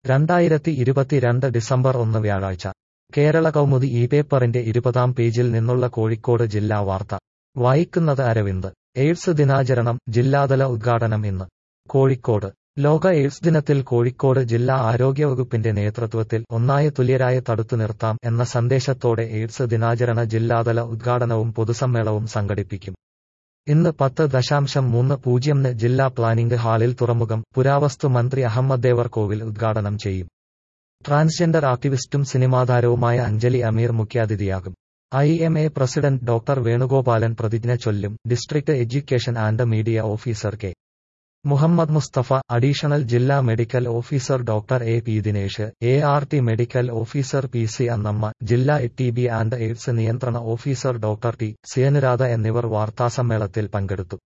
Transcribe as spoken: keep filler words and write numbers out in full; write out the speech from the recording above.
രണ്ടായിരത്തി ഇരുപത്തിരണ്ട് ഡിസംബർ ഒന്ന് വ്യാഴാഴ്ച കേരള കൗമുദി ഈ പേപ്പറിന്റെ ഇരുപതാം പേജിൽ നിന്നുള്ള കോഴിക്കോട് ജില്ലാ വാർത്ത വായിക്കുന്നത് അരവിന്ദ്. എയ്ഡ്സ് ദിനാചരണം ജില്ലാതല ഉദ്ഘാടനം ഇന്ന്. കോഴിക്കോട് ലോക എയ്ഡ്സ് ദിനത്തിൽ കോഴിക്കോട് ജില്ലാ ആരോഗ്യവകുപ്പിന്റെ നേതൃത്വത്തിൽ ഒന്നായ തുല്യരായ തടുത്തു നിർത്താം എന്ന സന്ദേശത്തോടെ എയ്ഡ്സ് ദിനാചരണ ജില്ലാതല ഉദ്ഘാടനവും പൊതുസമ്മേളനവും സംഘടിപ്പിക്കും. ഇന്ന് പത്ത് ദശാംശം മൂന്ന് പൂജ്യംന് ജില്ലാ പ്ലാനിംഗ് ഹാളിൽ തുറമുഖം പുരാവസ്തു മന്ത്രി അഹമ്മദ് ദേവർകോവിൽ ഉദ്ഘാടനം ചെയ്യും. ട്രാൻസ്ജെൻഡർ ആക്ടിവിസ്റ്റും സിനിമാതാരവുമായ അഞ്ജലി അമീർ മുഖ്യാതിഥിയാകും. I M A president doctor Venugopalan പ്രതിജ്ഞ ചൊല്ലും. District education and media officer K Muhammad Mustafa, additional ജില്ലാ medical officer doctor A P Dinesh, A R T medical officer P C Annamma, ജില്ലാ ടി ബി ആൻഡ് എയ്ഡ്സ് നിയന്ത്രണ officer doctor T C Anuradha എന്നിവർ വാർത്താസമ്മേളനത്തിൽ പങ്കെടുത്തു.